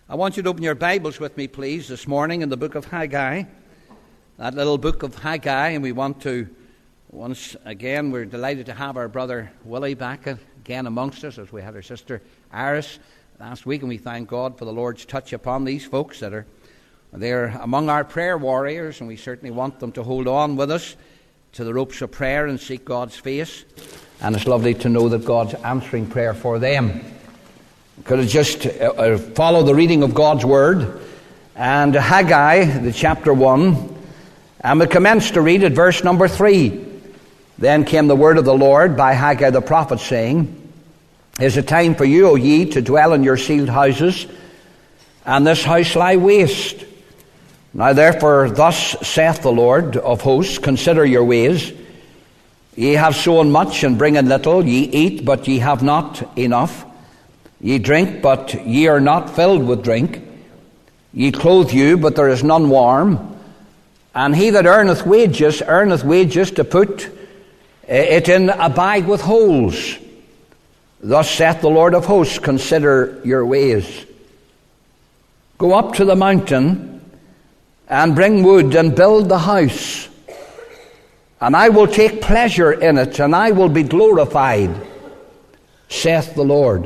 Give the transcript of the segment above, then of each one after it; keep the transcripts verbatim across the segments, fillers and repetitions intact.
I want you to open your Bibles with me, please, this morning in the book of Haggai. That little book of Haggai, and we want to, once again, we're delighted to have our brother Willie back again amongst us, as we had our sister Iris last week, and we thank God for the Lord's touch upon these folks that are they're among our prayer warriors, and we certainly want them to hold on with us to the ropes of prayer and seek God's face. And it's lovely to know that God's answering prayer for them. Could I just uh, follow the reading of God's Word? And Haggai, the chapter one, and we commence to read at verse number three. Then came the word of the Lord by Haggai the prophet, saying, Is it time for you, O ye, to dwell in your sealed houses, and this house lie waste? Now therefore thus saith the Lord of hosts, Consider your ways. Ye have sown much and bring in little. Ye eat, but ye have not enough. Ye drink, but ye are not filled with drink. Ye clothe you, but there is none warm. And he that earneth wages, earneth wages to put it in a bag with holes. Thus saith the Lord of hosts, Consider your ways. Go up to the mountain, and bring wood, and build the house. And I will take pleasure in it, and I will be glorified, saith the Lord.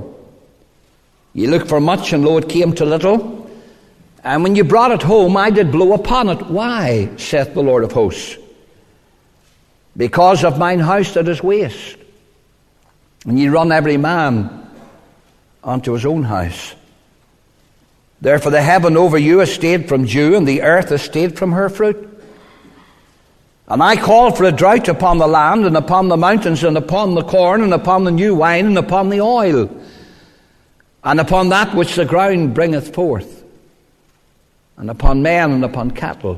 Ye looked for much, and lo, it came to little. And when you brought it home, I did blow upon it. Why, saith the Lord of hosts? Because of mine house that is waste. And ye run every man unto his own house. Therefore the heaven over you is stayed from dew, and the earth is stayed from her fruit. And I called for a drought upon the land, and upon the mountains, and upon the corn, and upon the new wine, and upon the oil, and upon that which the ground bringeth forth, and upon men, and upon cattle,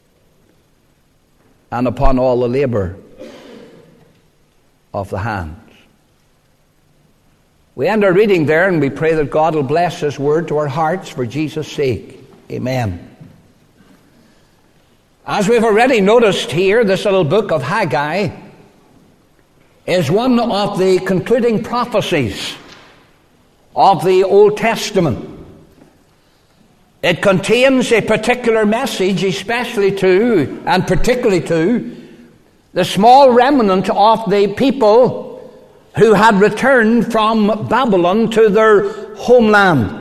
and upon all the labour of the hands. We end our reading there, and we pray that God will bless His word to our hearts for Jesus' sake. Amen. As we've already noticed here, this little book of Haggai is one of the concluding prophecies of the Old Testament. It contains a particular message, especially to, and particularly to, the small remnant of the people who had returned from Babylon to their homeland.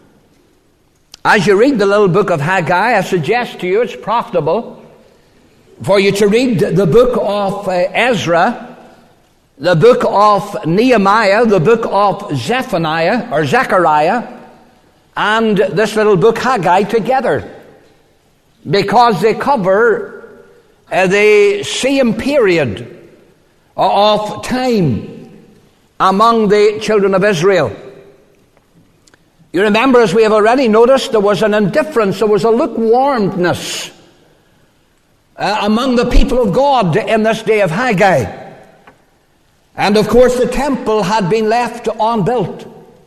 As you read the little book of Haggai, I suggest to you it's profitable for you to read the book of uh, Ezra, the book of Nehemiah, the book of Zephaniah or Zechariah, and this little book Haggai together, because they cover uh, the same period of time among the children of Israel. You remember, as we have already noticed, there was an indifference, there was a lukewarmness uh, among the people of God in this day of Haggai. And of course the temple had been left unbuilt.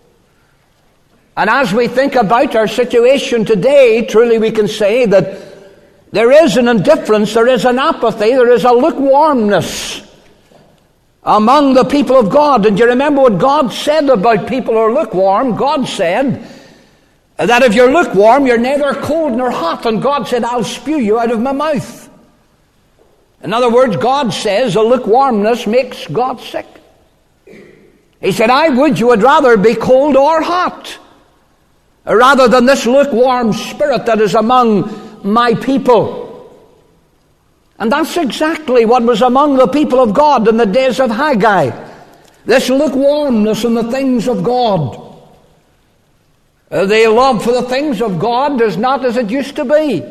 And as we think about our situation today, truly we can say that there is an indifference, there is an apathy, there is a lukewarmness among the people of God. And you remember what God said about people who are lukewarm? God said that if you're lukewarm, you're neither cold nor hot. And God said, I'll spew you out of my mouth. In other words, God says a lukewarmness makes God sick. He said, I would you would rather be cold or hot, rather than this lukewarm spirit that is among my people. And that's exactly what was among the people of God in the days of Haggai. This lukewarmness in the things of God. Uh, the love for the things of God is not as it used to be.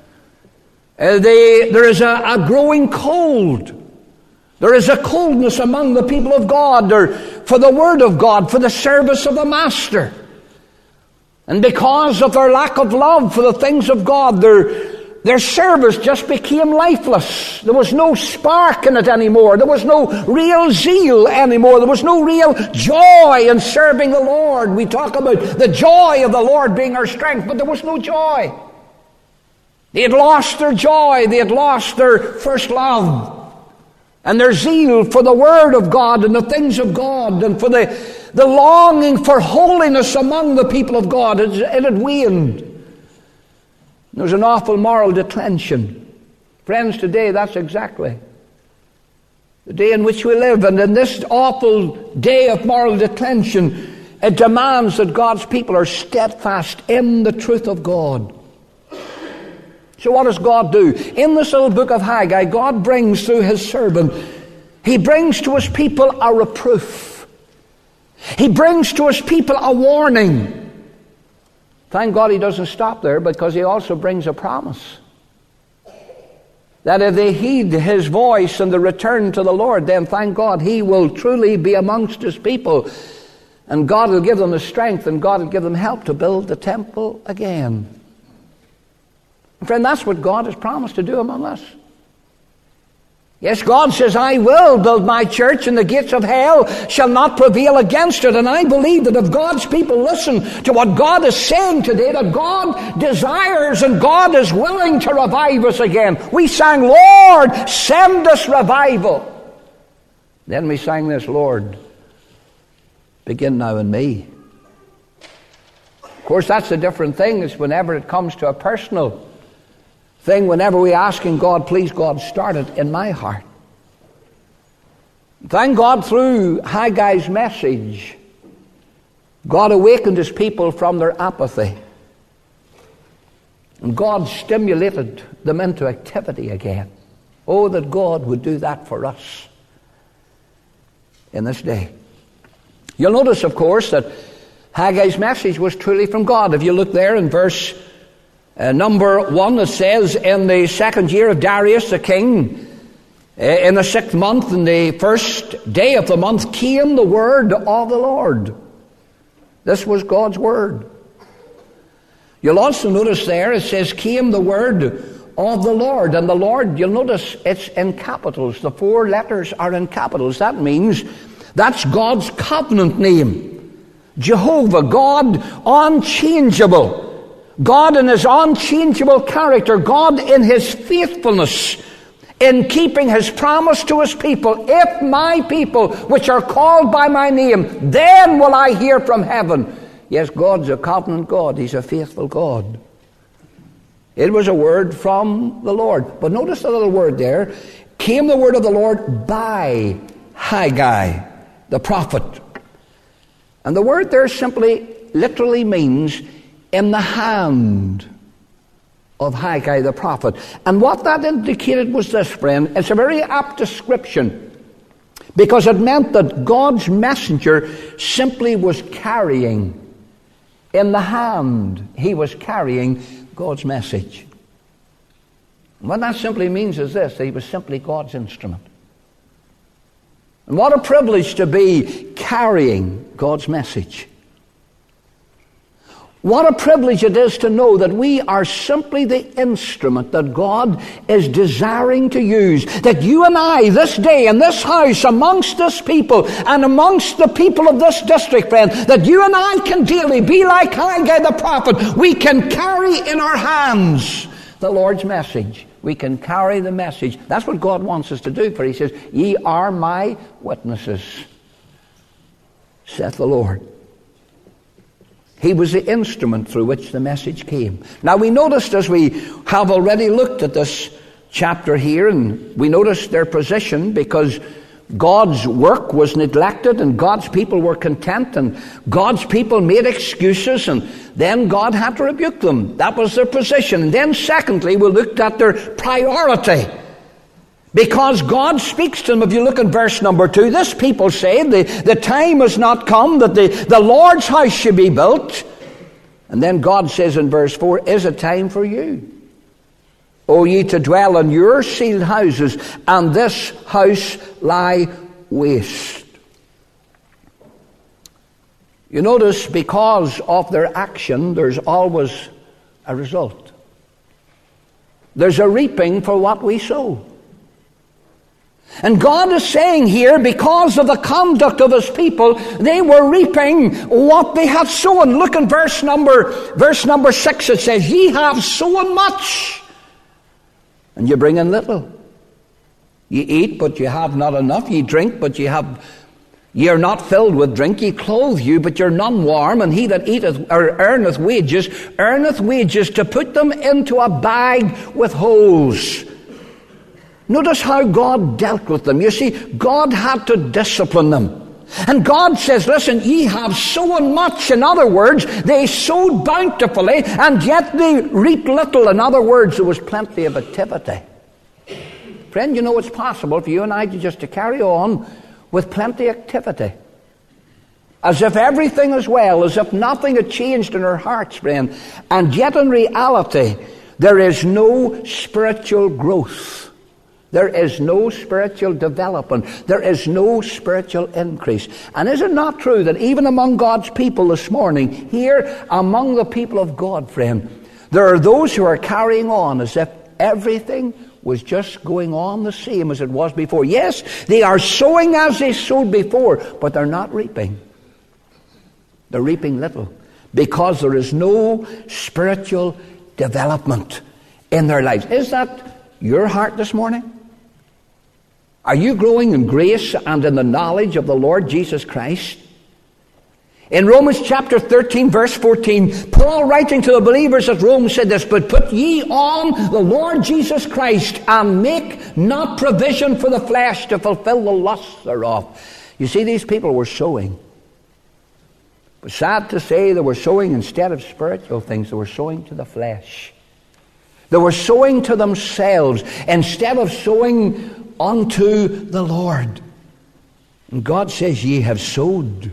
Uh, they, there is a, a growing cold. There is a coldness among the people of God, or for the Word of God, for the service of the Master. And because of their lack of love for the things of God, their Their service just became lifeless. There was no spark in it anymore. There was no real zeal anymore. There was no real joy in serving the Lord. We talk about the joy of the Lord being our strength, but there was no joy. They had lost their joy. They had lost their first love. And their zeal for the Word of God and the things of God and for the the longing for holiness among the people of God, it, it had waned. There was an awful moral declension. Friends, today that's exactly the day in which we live. And in this awful day of moral declension, it demands that God's people are steadfast in the truth of God. So what does God do? In this little book of Haggai, God brings through his servant, he brings to his people a reproof. He brings to his people a warning. Thank God he doesn't stop there, because he also brings a promise. That if they heed his voice and the return to the Lord, then thank God he will truly be amongst his people. And God will give them the strength, and God will give them help to build the temple again. Friend, that's what God has promised to do among us. Yes, God says, I will build my church, and the gates of hell shall not prevail against it. And I believe that if God's people listen to what God is saying today, that God desires and God is willing to revive us again. We sang, Lord, send us revival. Then we sang this, Lord, begin now in me. Of course, that's a different thing. It's whenever it comes to a personal thing, whenever we asking God, please God, start it in my heart. Thank God through Haggai's message, God awakened his people from their apathy. And God stimulated them into activity again. Oh, that God would do that for us in this day. You'll notice, of course, that Haggai's message was truly from God. If you look there in verse Uh, number one, it says, in the second year of Darius the king, uh, in the sixth month, in the first day of the month, came the word of the Lord. This was God's word. You'll also notice there, it says, came the word of the Lord. And the Lord, you'll notice it's in capitals. The four letters are in capitals. That means that's God's covenant name. Jehovah, God unchangeable. God in his unchangeable character, God in his faithfulness, in keeping his promise to his people. If my people, which are called by my name, then will I hear from heaven. Yes, God's a covenant God. He's a faithful God. It was a word from the Lord. But notice the little word there. Came the word of the Lord by Haggai, the prophet. And the word there simply, literally means in the hand of Haggai the prophet. And what that indicated was this, friend. It's a very apt description, because it meant that God's messenger simply was carrying, in the hand, he was carrying God's message. And what that simply means is this, that he was simply God's instrument. And what a privilege to be carrying God's message. What a privilege it is to know that we are simply the instrument that God is desiring to use. That you and I, this day, in this house, amongst this people, and amongst the people of this district, friend, that you and I can daily be like Haggai the prophet. We can carry in our hands the Lord's message. We can carry the message. That's what God wants us to do, for he says, ye are my witnesses, saith the Lord. He was the instrument through which the message came. Now we noticed, as we have already looked at this chapter here, and we noticed their position, because God's work was neglected and God's people were content, and God's people made excuses, and then God had to rebuke them. That was their position. And then secondly, we looked at their priority. Because God speaks to them. If you look at verse number two, this people say, the, the time has not come that the, the Lord's house should be built. And then God says in verse four, is it time for you, O ye to dwell in your sealed houses, and this house lie waste? You notice, because of their action, there's always a result. There's a reaping for what we sow. And God is saying here, because of the conduct of his people, they were reaping what they had sown. Look in verse number, verse number six, it says, ye have sown much, and you bring in little. Ye eat, but you have not enough. Ye drink, but you have Ye are not filled with drink, ye clothe you, but you're none warm, and he that eateth or earneth wages, earneth wages to put them into a bag with holes. Notice how God dealt with them. You see, God had to discipline them. And God says, listen, ye have sown much. In other words, they sowed bountifully, and yet they reaped little. In other words, there was plenty of activity. Friend, you know it's possible for you and I to just to carry on with plenty of activity. As if everything is well, as if nothing had changed in our hearts, friend. And yet in reality, there is no spiritual growth. There is no spiritual development. There is no spiritual increase. And is it not true that even among God's people this morning, here among the people of God, friend, there are those who are carrying on as if everything was just going on the same as it was before. Yes, they are sowing as they sowed before, but they're not reaping. They're reaping little because there is no spiritual development in their lives. Is that your heart this morning? Are you growing in grace and in the knowledge of the Lord Jesus Christ? In Romans chapter thirteen, verse fourteen, Paul writing to the believers at Rome said this, but put ye on the Lord Jesus Christ, and make not provision for the flesh to fulfill the lusts thereof. You see, these people were sowing. But sad to say, they were sowing instead of spiritual things, they were sowing to the flesh. They were sowing to themselves instead of sowing unto the Lord. And God says, ye have sowed,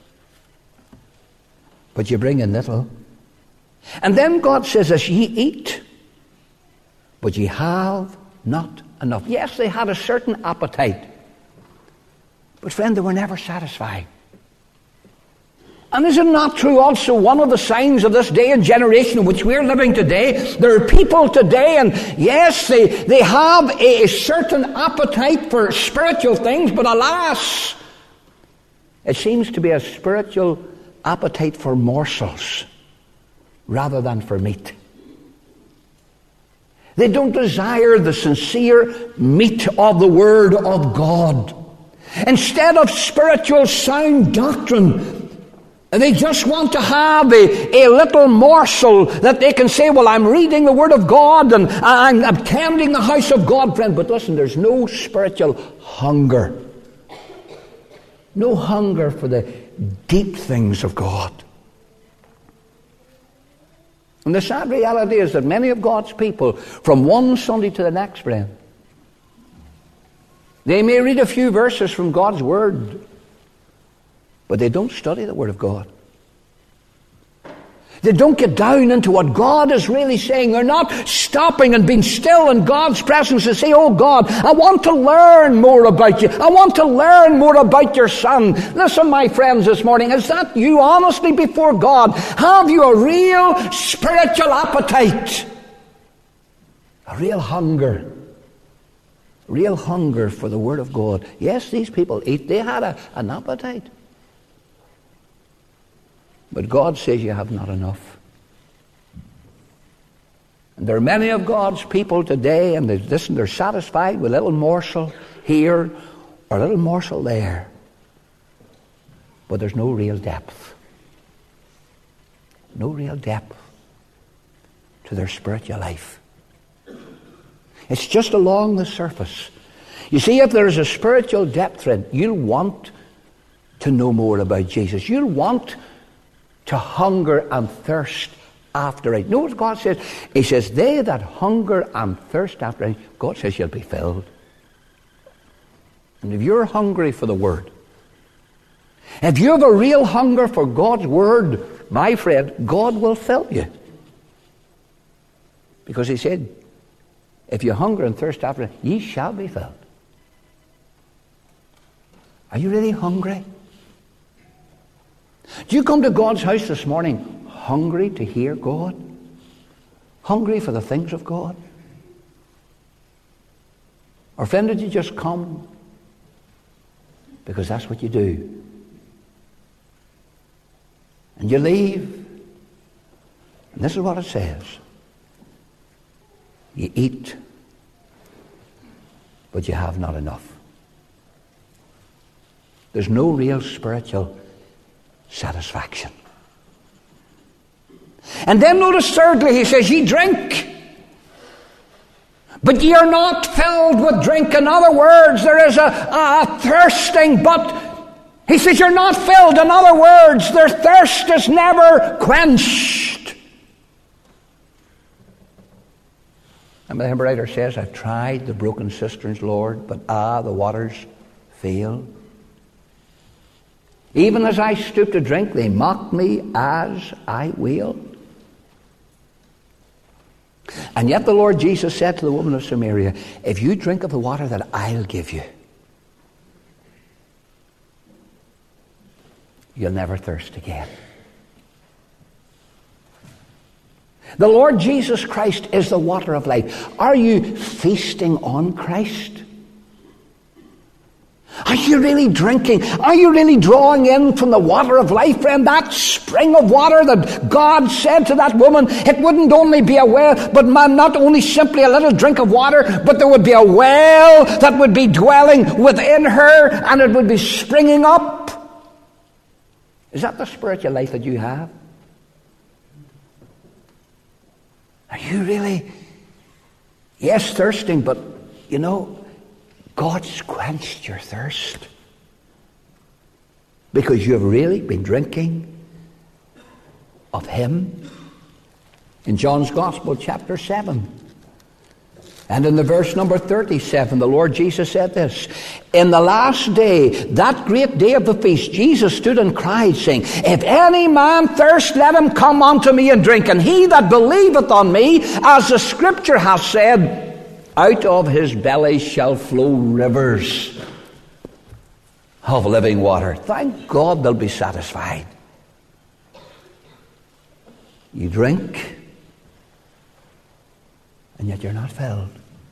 but you bring in little. And then God says, as ye eat, but ye have not enough. Yes, they had a certain appetite, but friend, they were never satisfied. And is it not true also, one of the signs of this day and generation in which we're living today, there are people today, and yes, they, they have a, a certain appetite for spiritual things, but alas, it seems to be a spiritual appetite for morsels rather than for meat. They don't desire the sincere meat of the Word of God. Instead of spiritual sound doctrine, they just want to have a, a little morsel that they can say, well, I'm reading the Word of God and I'm attending the house of God, friend. But listen, there's no spiritual hunger. No hunger for the deep things of God. And the sad reality is that many of God's people, from one Sunday to the next, friend, they may read a few verses from God's Word, but they don't study the Word of God. They don't get down into what God is really saying. They're not stopping and being still in God's presence to say, oh God, I want to learn more about you. I want to learn more about your Son. Listen, my friends, this morning, is that you honestly before God? Have you a real spiritual appetite? A real hunger? Real hunger for the Word of God. Yes, these people eat. They had a, an appetite. But God says you have not enough. And there are many of God's people today, and they listen, they're satisfied with a little morsel here or a little morsel there. But there's no real depth. No real depth to their spiritual life. It's just along the surface. You see, if there's a spiritual depth, friend, you'll want to know more about Jesus. You'll want to hunger and thirst after it. Know what God says? He says, they that hunger and thirst after it, God says you'll be filled. And if you're hungry for the Word, if you have a real hunger for God's Word, my friend, God will fill you. Because He said, if you hunger and thirst after it, ye shall be filled. Are you really hungry? Do you come to God's house this morning hungry to hear God? Hungry for the things of God? Or friend, did you just come because that's what you do? And you leave, and this is what it says. You eat, but you have not enough. there's no real spiritual satisfaction. And then notice thirdly, he says, ye drink, but ye are not filled with drink. In other words, there is a, a, a thirsting, but he says you're not filled. In other words, their thirst is never quenched. And the hymn writer says, I've tried the broken cisterns, Lord, but ah, the waters fail. Even as I stoop to drink, they mock me as I will. And yet the Lord Jesus said to the woman of Samaria, if you drink of the water that I'll give you, you'll never thirst again. The Lord Jesus Christ is the water of life. Are you feasting on Christ? Are you really drinking? Are you really drawing in from the water of life, friend? That spring of water that God said to that woman, it wouldn't only be a well, but man, not only simply a little drink of water, but there would be a well that would be dwelling within her, and it would be springing up. Is that the spiritual life that you have? Are you really, yes, thirsting, but you know, God's quenched your thirst because you have really been drinking of Him. In John's Gospel, chapter seven, and in the verse number thirty-seven, the Lord Jesus said this, in the last day, that great day of the feast, Jesus stood and cried, saying, if any man thirst, let him come unto me and drink. And he that believeth on me, as the Scripture hath said, out of his belly shall flow rivers of living water. Thank God they'll be satisfied. You drink, and yet you're not filled.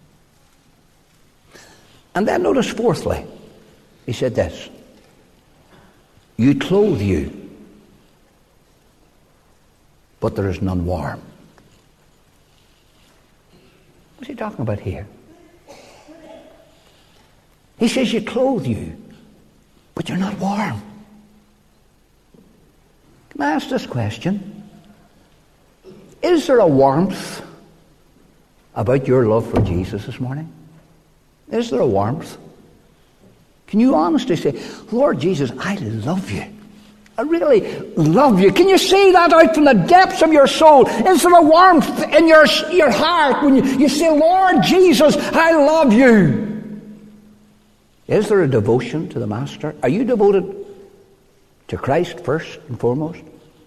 And then notice fourthly, he said this, you clothe you, but there is none warm. What's he talking about here? He says you clothe you, but you're not warm. Can I ask this question? Is there a warmth about your love for Jesus this morning? Is there a warmth? Can you honestly say, Lord Jesus, I love you. I really love you. Can you say that out from the depths of your soul? Is there a warmth in your, your heart when you, you say, Lord Jesus, I love you? Is there a devotion to the Master? Are you devoted to Christ first and foremost?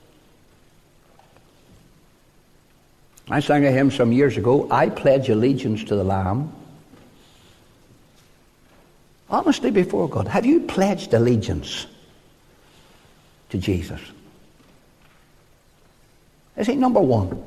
I sang a hymn some years ago, I pledge allegiance to the Lamb. Honestly before God, have you pledged allegiance to Jesus? Is he number one?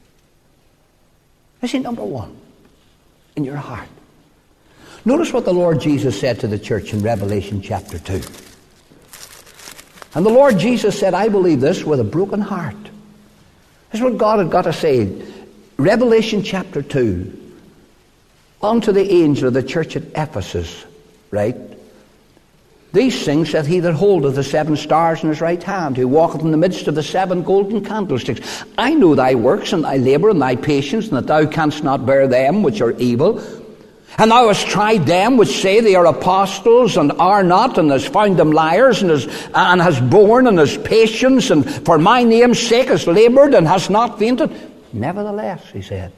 Is he number one in your heart? Notice what the Lord Jesus said to the church in Revelation chapter two. And the Lord Jesus said, I believe this with a broken heart. This is what God had got to say. Revelation chapter two. Unto the angel of the church at Ephesus, right? These things saith he that holdeth the seven stars in his right hand, who walketh in the midst of the seven golden candlesticks. I know thy works, and thy labour, and thy patience, and that thou canst not bear them which are evil. And thou hast tried them which say they are apostles, and are not, and hast found them liars, and has, and has borne, and has patience, and for my name's sake has laboured, and has not fainted. Nevertheless, he said,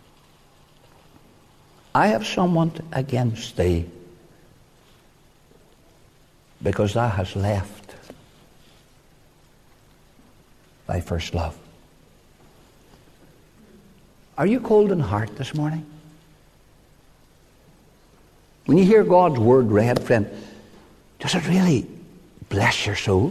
I have somewhat against thee, because thou hast left thy first love. Are you cold in heart this morning? When you hear God's word read, friend, does it really bless your soul?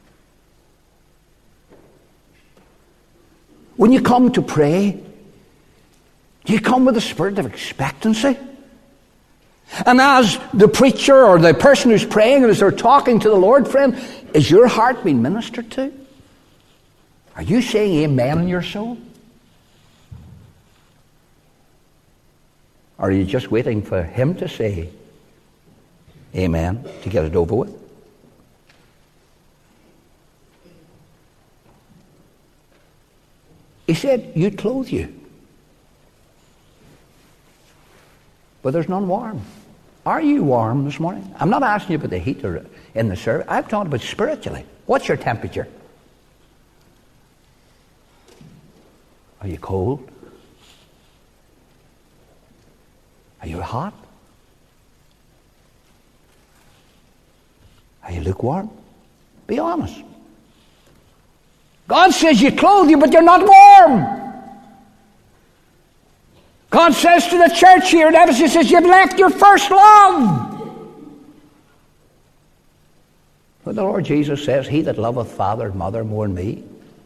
When you come to pray, do you come with a spirit of expectancy? And as the preacher or the person who's praying and as they're talking to the Lord, friend, is your heart being ministered to? Are you saying amen in your soul? Or are you just waiting for him to say amen to get it over with? He said, you clothe you, but there's none warm. Are you warm this morning? I'm not asking you about the heat or in the service. I'm talking about spiritually. What's your temperature? Are you cold? Are you hot? Are you lukewarm? Be honest. God says you clothe you, but you're not warm. God says to the church here in Ephesus, he says, you've left your first love. But the Lord Jesus says, he that loveth father and mother more than me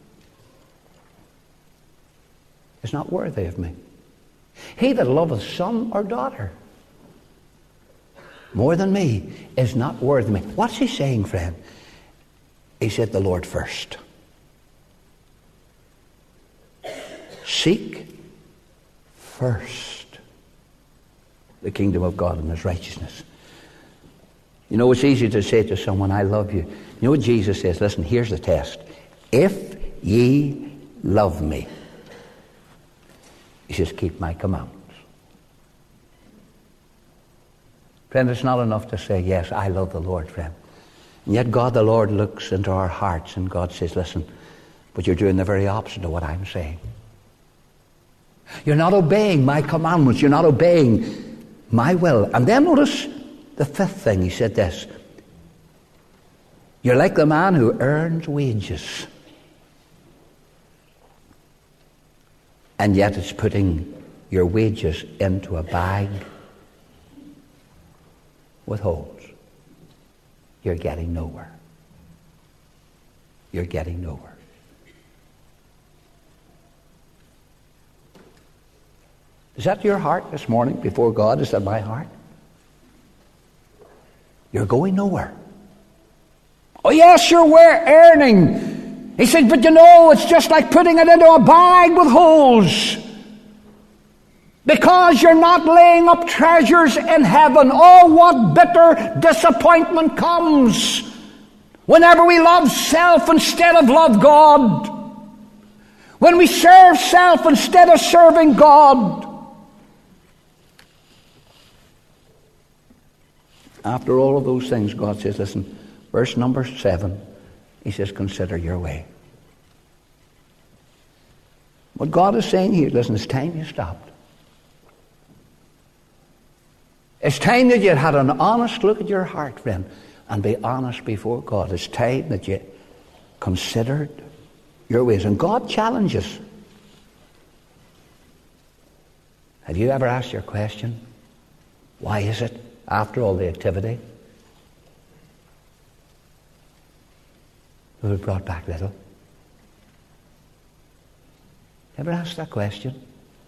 is not worthy of me. He that loveth son or daughter more than me is not worthy of me. What's he saying, friend? He said the Lord first. Seek first the kingdom of God and his righteousness. You know, it's easy to say to someone, I love you. You know what Jesus says? Listen, here's the test. If ye love me, he says, keep my commandments. Friend, it's not enough to say, yes, I love the Lord, friend. And yet God the Lord looks into our hearts and God says, listen, but you're doing the very opposite of what I'm saying. You're not obeying my commandments. You're not obeying my will. And then notice the fifth thing. He said this. You're like the man who earns wages. And yet it's putting your wages into a bag with holes. You're getting nowhere. You're getting nowhere. Is that your heart this morning before God? Is that my heart? You're going nowhere. Oh yes, you're earning. He said, but you know, it's just like putting it into a bag with holes. Because you're not laying up treasures in heaven. Oh, what bitter disappointment comes whenever we love self instead of love God. When we serve self instead of serving God. After all of those things, God says, listen, verse number seven, he says, consider your way. What God is saying here, listen, it's time you stopped. It's time that you had an honest look at your heart, friend, and be honest before God. It's time that you considered your ways. And God challenges. Have you ever asked your question, why is it, after all the activity, we were brought back little? Ever asked that question?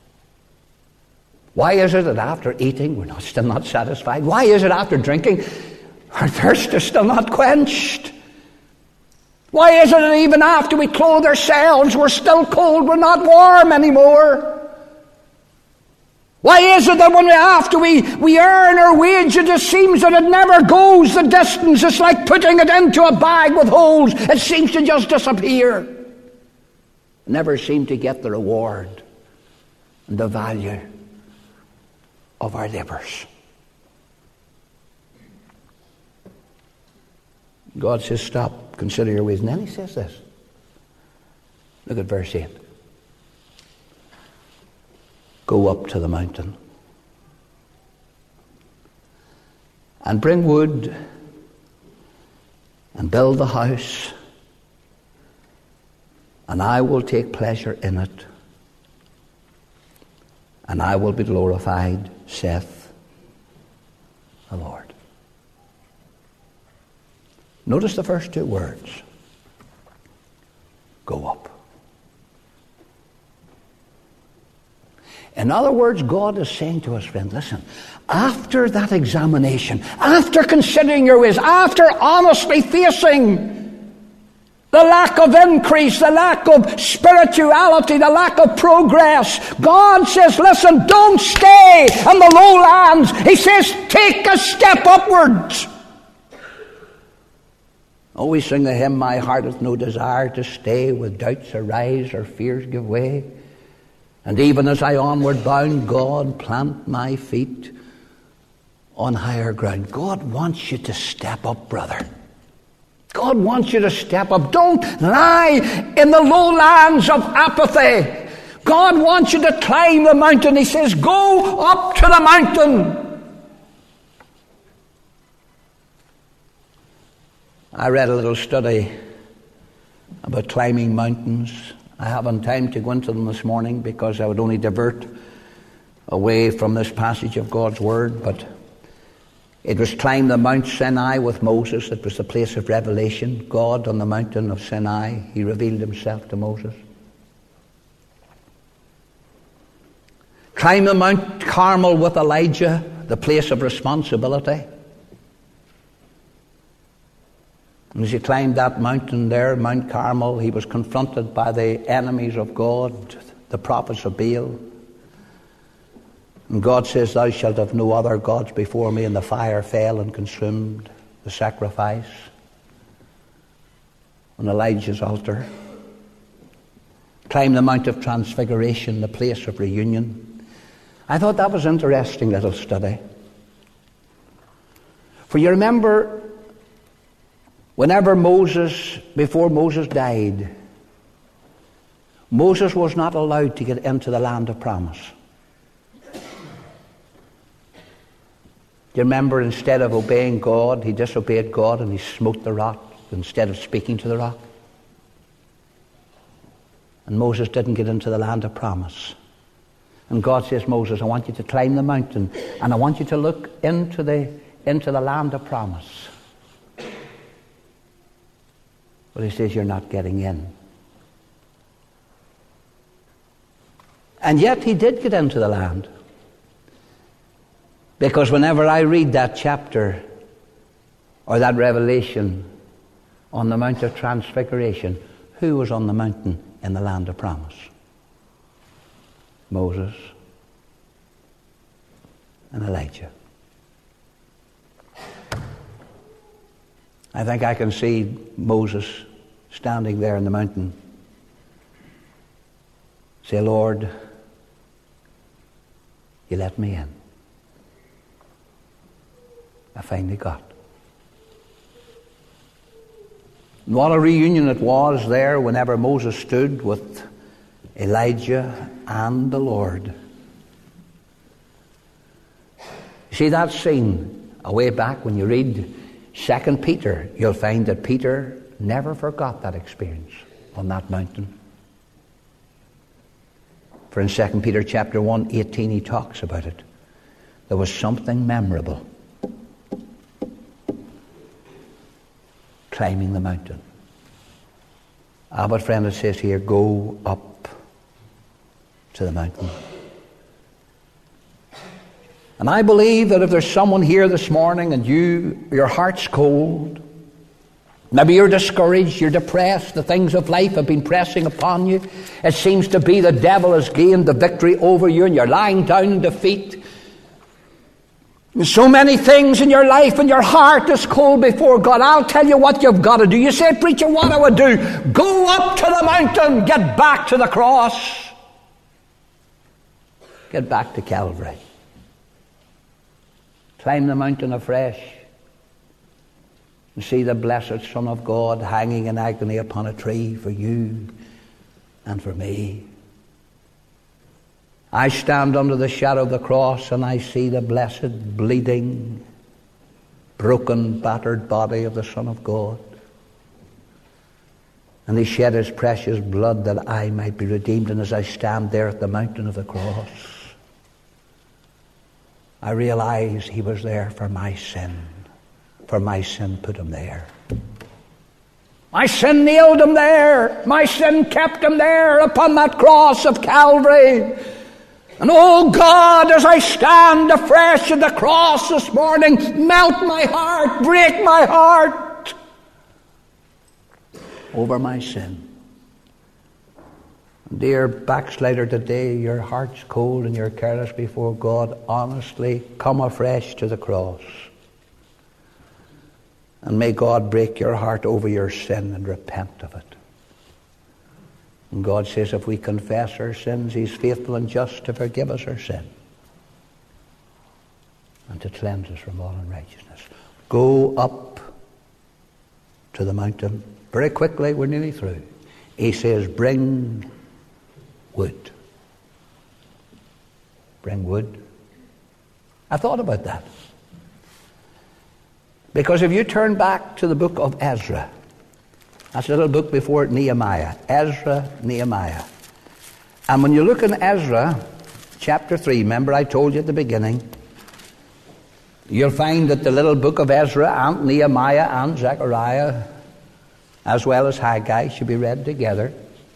Why is it that after eating we're not, still not satisfied? Why is it after drinking our thirst is still not quenched? Why is it that even after we clothe ourselves we're still cold, we're not warm anymore? Why is it that when we, after we, we earn our wage, it just seems that it never goes the distance? It's like putting it into a bag with holes. It seems to just disappear. Never seem to get the reward and the value of our labors. God says, stop, consider your ways. And then he says this. Look at verse eight. Go up to the mountain and bring wood and build the house, and I will take pleasure in it, and I will be glorified, saith the Lord. Notice the first two words. Go up. In other words, God is saying to us, friend, listen, after that examination, after considering your ways, after honestly facing the lack of increase, the lack of spirituality, the lack of progress, God says, listen, don't stay in the lowlands. He says, take a step upwards. Oh, we sing the hymn, my heart hath no desire to stay, with doubts arise or fears give way. And even as I onward bound, God, plant my feet on higher ground. God wants you to step up, brother. God wants you to step up. Don't lie in the lowlands of apathy. God wants you to climb the mountain. He says, go up to the mountain. I read a little study about climbing mountains. I haven't time to go into them this morning because I would only divert away from this passage of God's Word, but it was climb the Mount Sinai with Moses. It was the place of revelation. God on the mountain of Sinai, he revealed himself to Moses. Climb the Mount Carmel with Elijah, the place of responsibility. And as he climbed that mountain there, Mount Carmel, he was confronted by the enemies of God, the prophets of Baal. And God says, thou shalt have no other gods before me. And the fire fell and consumed the sacrifice on Elijah's altar. Climb the Mount of Transfiguration, the place of reunion. I thought that was an interesting little study. For you remember, whenever Moses, before Moses died, Moses was not allowed to get into the land of promise. You remember, instead of obeying God, he disobeyed God and he smote the rock instead of speaking to the rock. And Moses didn't get into the land of promise. And God says, Moses, I want you to climb the mountain and I want you to look into the, into the land of promise. But he says, you're not getting in. And yet he did get into the land. Because whenever I read that chapter or that revelation on the Mount of Transfiguration, who was on the mountain in the land of promise? Moses and Elijah. I think I can see Moses standing there in the mountain. Say, Lord, you let me in. I finally got. And what a reunion it was there whenever Moses stood with Elijah and the Lord. See that scene away back when you read Second Peter, you'll find that Peter never forgot that experience on that mountain. For in Second Peter chapter one, eighteen, he talks about it. There was something memorable. Climbing the mountain. Ah, but friend, it says here, go up to the mountain. And I believe that if there's someone here this morning and you, your heart's cold, maybe you're discouraged, you're depressed, the things of life have been pressing upon you, it seems to be the devil has gained the victory over you and you're lying down in defeat. There's so many things in your life and your heart is cold before God. I'll tell you what you've got to do. You say, preacher, what I would do? Go up to the mountain, get back to the cross. Get back to Calvary. Climb the mountain afresh and see the blessed Son of God hanging in agony upon a tree for you and for me. I stand under the shadow of the cross and I see the blessed, bleeding, broken, battered body of the Son of God. And he shed his precious blood that I might be redeemed. And as I stand there at the mountain of the cross, I realize he was there for my sin. For my sin put him there. My sin nailed him there. My sin kept him there upon that cross of Calvary. And oh God, as I stand afresh at the cross this morning, melt my heart, break my heart over my sin. Dear backslider, today your heart's cold and you're careless before God. Honestly, come afresh to the cross And may God break your heart over your sin and repent of it. And God says if we confess our sins, He's faithful and just to forgive us our sin and to cleanse us from all unrighteousness. Go up to the mountain. Very quickly, we're nearly through. He says, bring wood. Bring wood. I thought about that. Because if you turn back to the book of Ezra, that's a little book before Nehemiah. Ezra, Nehemiah. And when you look in Ezra, chapter three, remember I told you at the beginning, you'll find that the little book of Ezra and Nehemiah and Zechariah, as well as Haggai, should be read together.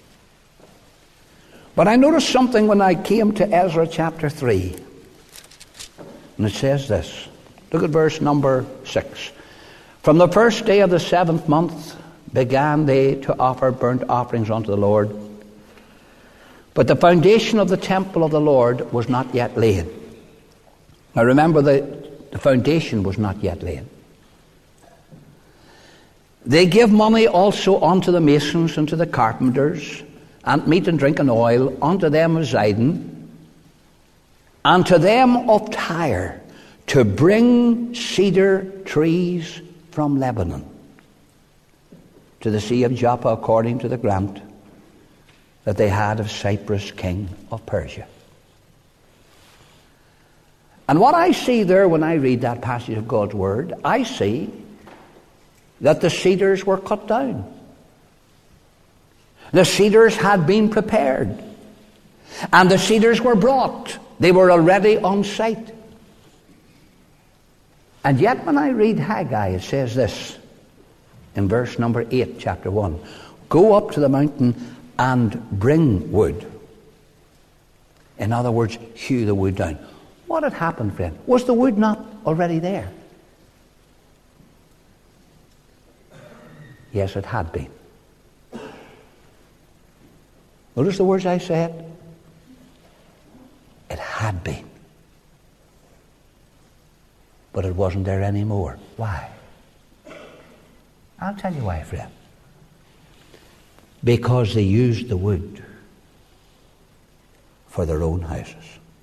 But I noticed something when I came to Ezra chapter three. And it says this. Look at verse number six. From the first day of the seventh month began they to offer burnt offerings unto the Lord. But the foundation of the temple of the Lord was not yet laid. Now remember, the, the foundation was not yet laid. They give money also unto the masons and to the carpenters, and meat and drink and oil unto them of Zidon, and to them of Tyre, to bring cedar trees from Lebanon to the sea of Joppa, according to the grant that they had of Cyprus, king of Persia. And what I see there when I read that passage of God's word, I see that the cedars were cut down. The cedars had been prepared. And the cedars were brought. They were already on site. And yet when I read Haggai, it says this in verse number eight, chapter one. Go up to the mountain and bring wood. In other words, hew the wood down. What had happened, friend? Was the wood not already there? Yes, it had been. Notice the words I said. It had been. But it wasn't there anymore. Why? I'll tell you why, friend. Because they used the wood for their own houses.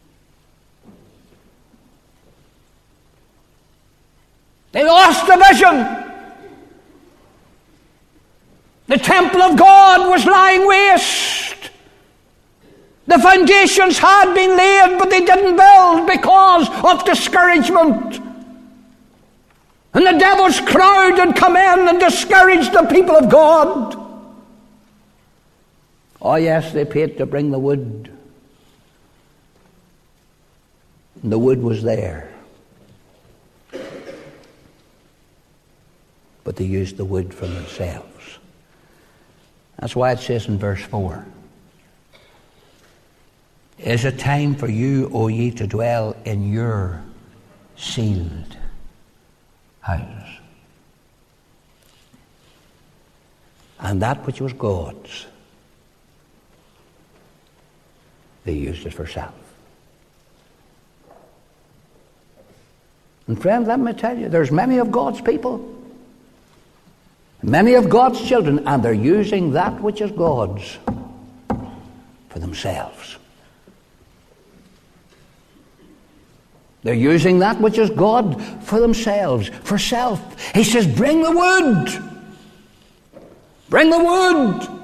They lost the vision. The temple of God was lying waste. The foundations had been laid, but they didn't build because of discouragement. And the devil's crowd had come in and discouraged the people of God. Oh yes, they paid to bring the wood. And the wood was there. But they used the wood for themselves. That's why it says in verse four, is it time for you, O ye, to dwell in your sealed houses? And that which was God's, they used it for self. And friend, let me tell you, there's many of God's people, many of God's children, and they're using that which is God's for themselves. They're using that which is God for themselves, for self. He says, bring the wood. Bring the wood.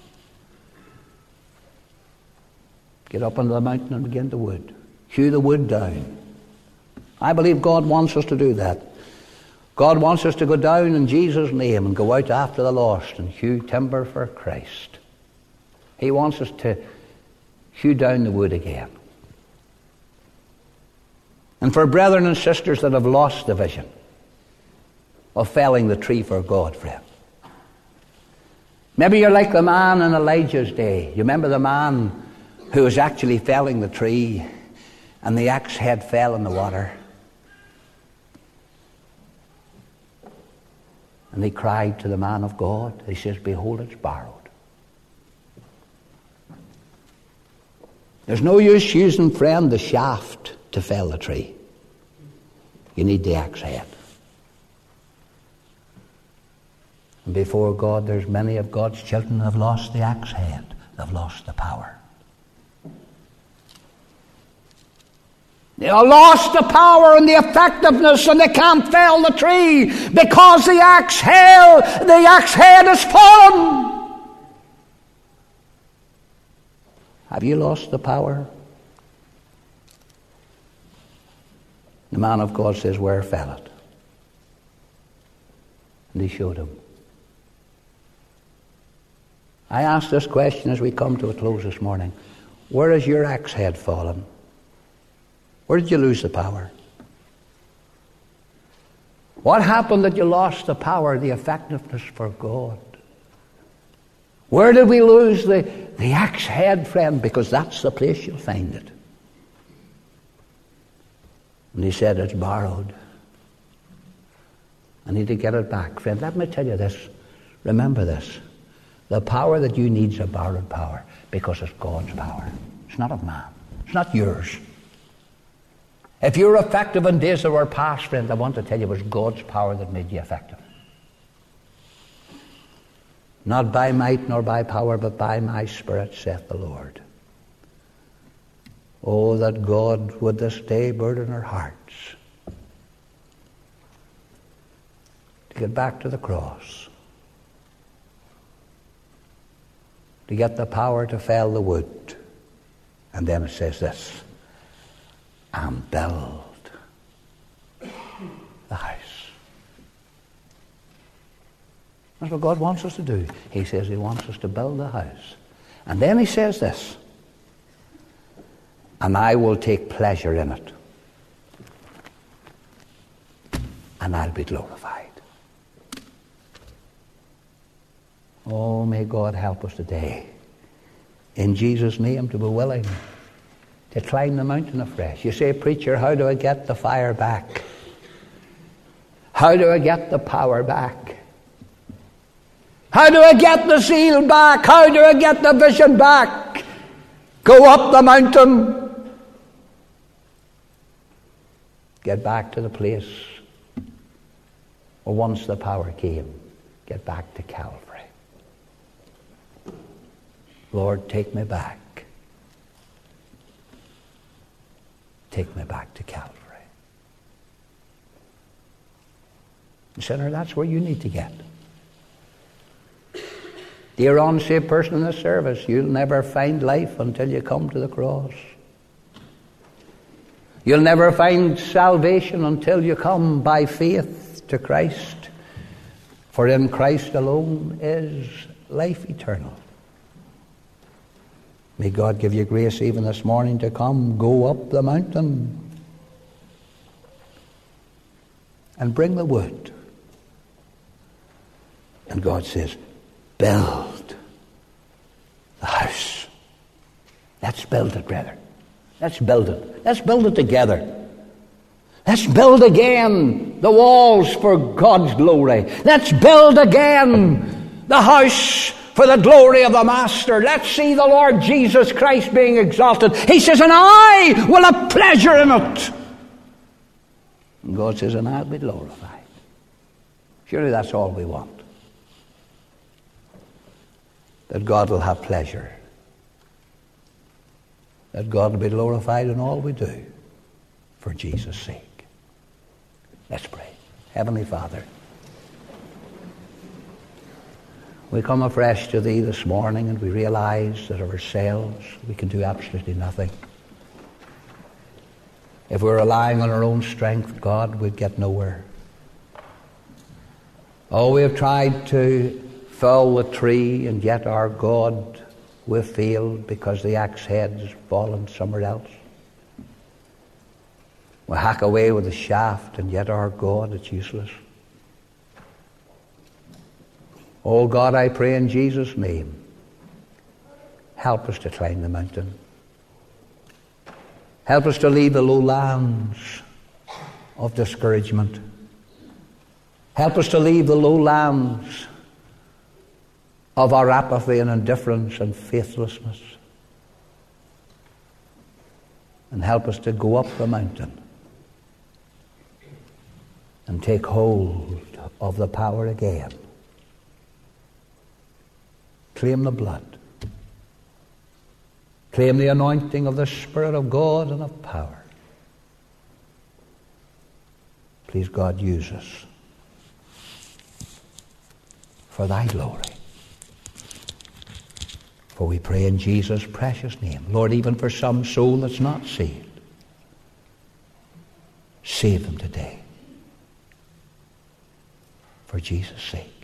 Get up onto the mountain and begin to wood. Hew the wood down. I believe God wants us to do that. God wants us to go down in Jesus' name and go out after the lost and hew timber for Christ. He wants us to hew down the wood again. And for brethren and sisters that have lost the vision of felling the tree for God, friend. Maybe you're like the man in Elijah's day. You remember the man who was actually felling the tree and the axe head fell in the water. And he cried to the man of God. He says, behold, it's borrowed. There's no use using, friend, the shaft to fell the tree. You need the axe head. And before God, there's many of God's children who have lost the axe head. They've lost the power. They have lost the power and the effectiveness, and they can't fell the tree because the axe head, the axe head is fallen. Have you lost the power? The man of God says, where fell it? And he showed him. I ask this question as we come to a close this morning. Where has your axe head fallen? Where did you lose the power? What happened that you lost the power, the effectiveness for God? Where did we lose the, the axe head, friend? Because that's the place you'll find it. And he said, it's borrowed. I need to get it back. Friend, let me tell you this. Remember this. The power that you need is a borrowed power because it's God's power. It's not of man. It's not yours. If you're effective in days that were past, friend, I want to tell you it was God's power that made you effective. Not by might nor by power, but by my Spirit, saith the Lord. Oh, that God would this day burden our hearts to get back to the cross, to get the power to fell the wood. And then it says this, and build the house. That's what God wants us to do. He says he wants us to build the house. And then he says this, and I will take pleasure in it, and I'll be glorified. Oh, may God help us today, in Jesus' name, to be willing to climb the mountain afresh. You say, preacher, how do I get the fire back? How do I get the power back? How do I get the zeal back? How do I get the vision back? Go up the mountain. Get back to the place where once the power came. Get back to Calvary. Lord, take me back. Take me back to Calvary. Sinner, that's where you need to get. Dear unsaved person in this service, you'll never find life until you come to the cross. You'll never find salvation until you come by faith to Christ. For in Christ alone is life eternal. May God give you grace even this morning to come, go up the mountain and bring the wood. And God says, build the house. Let's build it, brother. Let's build it. Let's build it together. Let's build again the walls for God's glory. Let's build again the house for the glory of the Master. Let's see the Lord Jesus Christ being exalted. He says, and I will have pleasure in it. And God says, and I'll be glorified. Surely that's all we want. That God will have pleasure. That God will be glorified in all we do for Jesus' sake. Let's pray. Heavenly Father, we come afresh to Thee this morning and we realize that of ourselves we can do absolutely nothing. If we're relying on our own strength, God, we'd get nowhere. Oh, we have tried to fell the tree, and yet our God, we've failed because the axe head has fallen somewhere else. We hack away with the shaft, and yet our God, it's useless. Oh God, I pray in Jesus' name, help us to climb the mountain. Help us to leave the lowlands of discouragement. Help us to leave the lowlands of our apathy and indifference and faithlessness. And help us to go up the mountain and take hold of the power again Claim the blood. Claim the anointing of the Spirit of God and of power. Please, God, use us for thy glory. For we pray in Jesus' precious name. Lord, even for some soul that's not saved, save them today. For Jesus' sake.